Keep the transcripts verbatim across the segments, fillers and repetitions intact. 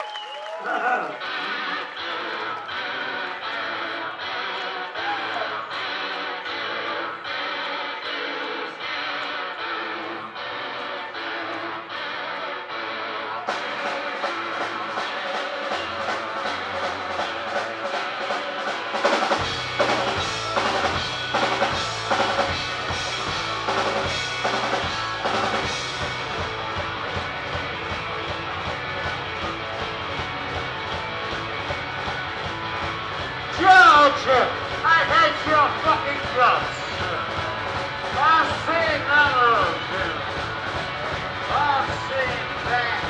I hate your fucking guts. I've seen none of those. I've seen that.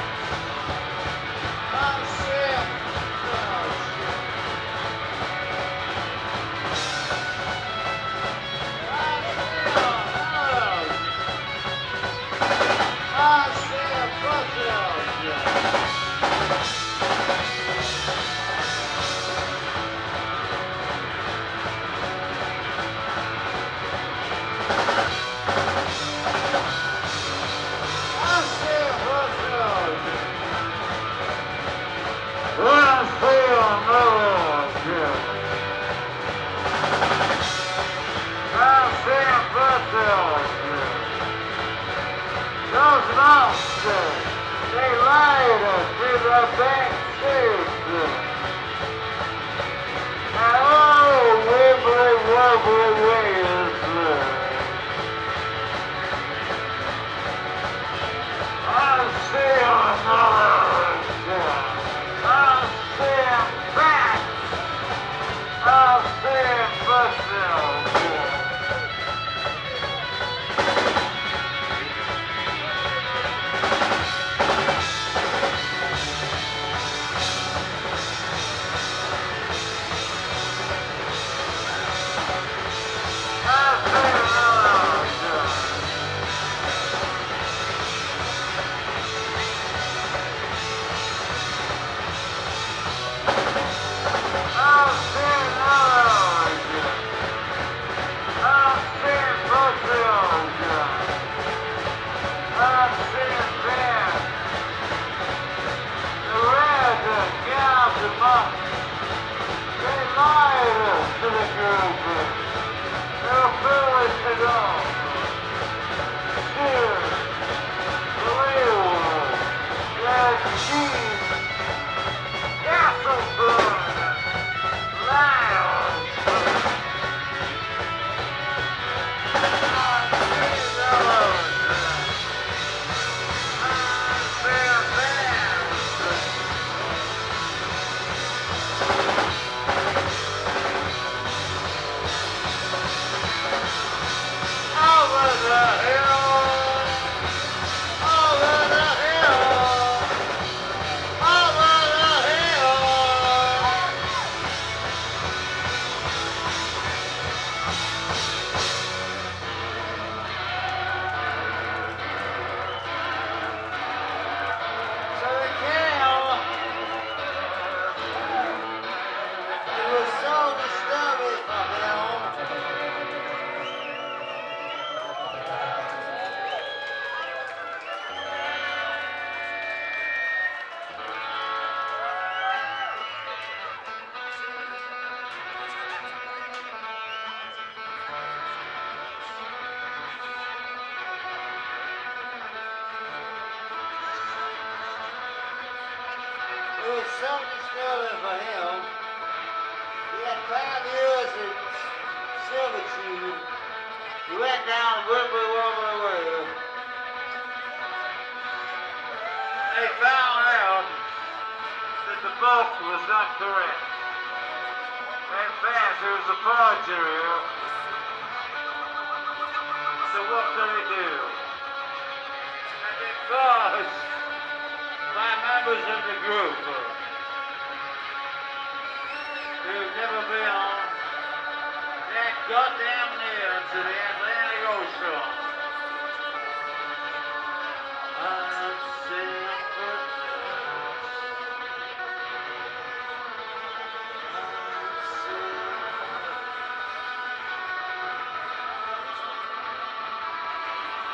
I've seen those. I've seen those. I've seen a bunch of those. Those monsters, they lied us through the back seats. And oh, wibbly wobbly ways. I'll see another. I'll see him back. I'll see him myself.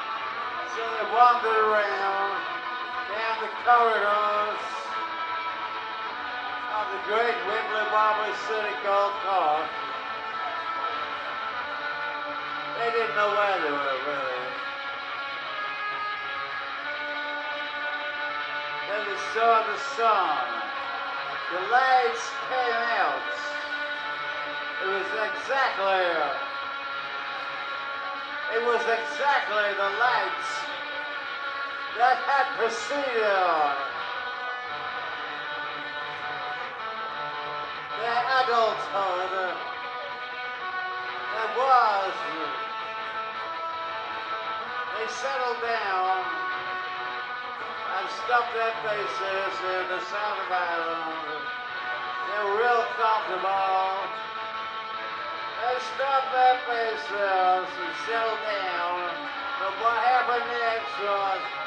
Wander around down the corridors, great Wembley Barber City golf course. They didn't know where they were really. Then they saw the sun. The lights came out. It was exactly, it was exactly the lights that had preceded their adulthood. There was, they settled down and stuffed their faces in the south of Ireland. They were real comfortable. They stuffed their faces and settled down. But what happened next was